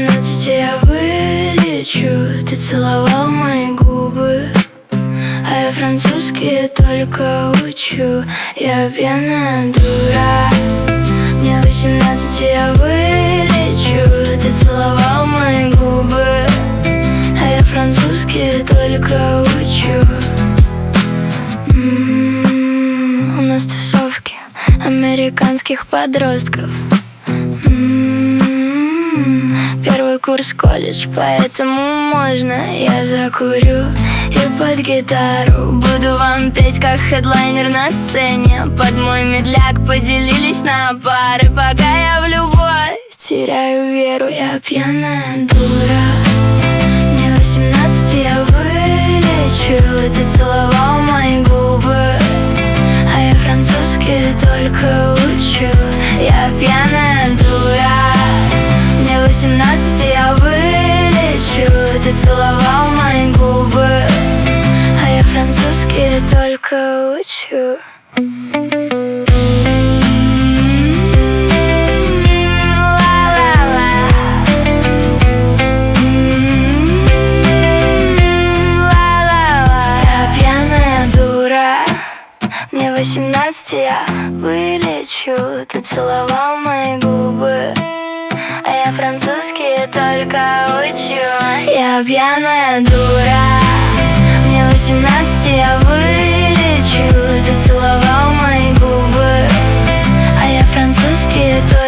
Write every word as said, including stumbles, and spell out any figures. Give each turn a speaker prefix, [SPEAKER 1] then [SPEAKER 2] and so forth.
[SPEAKER 1] восемнадцати я вылечу. Ты целовал мои губы, а я французский только учу. Я пьяная дура. Мне восемнадцать, я вылечу. Ты целовал мои губы, а я французский только учу. М-м-м, у нас тусовки американских подростков. М-м-м, первый курс колледж, поэтому можно я закурю и под гитару буду вам петь, как хедлайнер на сцене. Под мой медляк поделились на пары. Пока я в любовь теряю веру, я пьяная дура. Мне восемнадцать, я вылечу. Ты целовал мои губы, а я французский только учу. Я пьяная дура. Мне восемнадцать, я вылечу. Ты целовал мои губы, а я французский только учу. Мне восемнадцать, я вылечу. Ты целовал мои губы, а я французский только учу. Я пьяная дура. Мне восемнадцать, я вылечу. Ты целовал мои губы, а я французский только